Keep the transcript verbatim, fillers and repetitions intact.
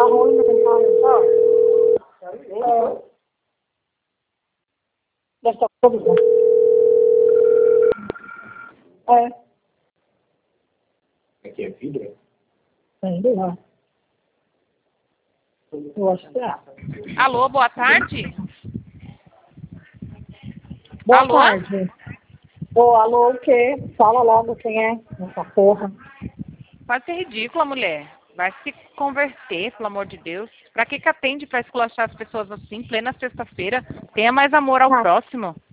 tá ruim, não tem nada, tá? É. Deve estar com É. Aqui é fibra? Ainda não. Eu acho que é. Alô, boa tarde. Boa Alô? tarde. Ô, alô, o quê? Fala logo quem é essa porra. Pode ser ridícula, mulher. Vai se converter, pelo amor de Deus. Pra que que atende pra esculachar as pessoas assim, plena sexta-feira? Tenha mais amor ao Ah. próximo.